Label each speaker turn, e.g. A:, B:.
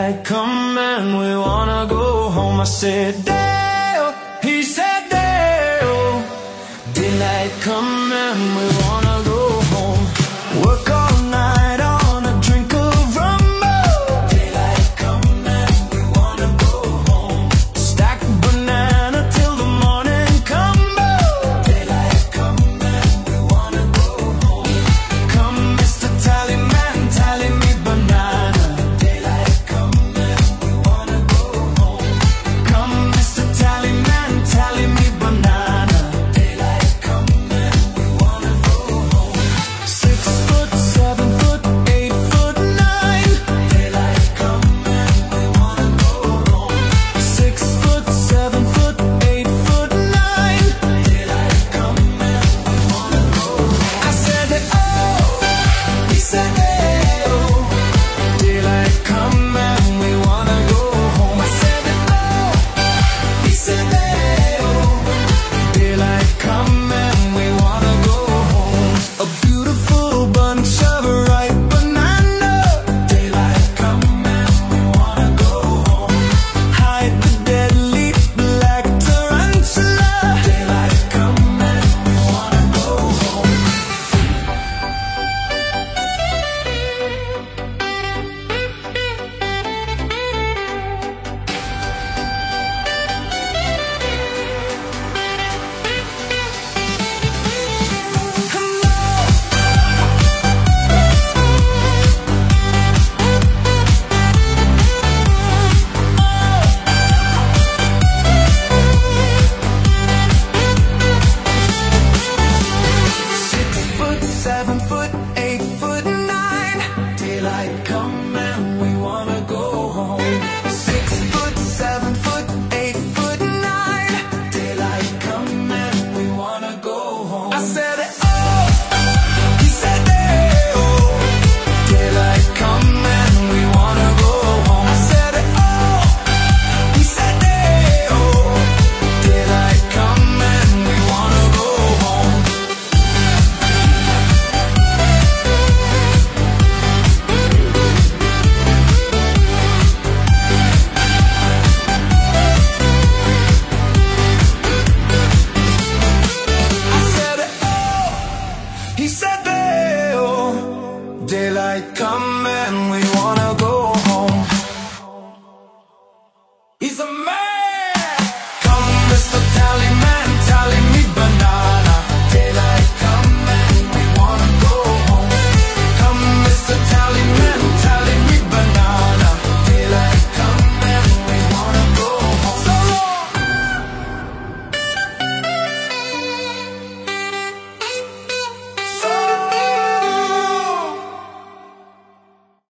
A: Daylight come and we wanna go home. I said, Dale, he said, Dale. Daylight come and we wanna go home. Work all night on a drink of rumbo. Daylight come and we wanna go home. Stack banana till the morning combo. Daylight come and we wanna go home. Come, Mr. Tallyman, tally me banana. Daylight come and we wanna go home. Come, Mr. Tallyman, tally me banana. Daylight come and we wanna go home. 6 foot, 7 foot, 8 foot, 9. Daylight come and we wanna go home. 6 foot, 7 foot, 8 foot, 9. Daylight come and we wanna go home. I said that, oh, he said that, oh. Daylight come and we wanna go home. I said that, oh, he said that, oh. Daylight come and we wanna go home. A beautiful bunch of ripe banana. Daylight come and we wanna go home. Hide the deadly black tarantula. Daylight come and we wanna go home. Foot, 7 foot, 8 foot, 9. Daylight come and we wanna go home. 6 foot, 7 foot, 8 foot, 9. Daylight come and we wanna go home. I said, oh, he said, oh. Daylight come and we wanna go home. I said, oh, he said, oh. Daylight come and we wanna go home. I said, oh, he said that, oh. Daylight come and we wanna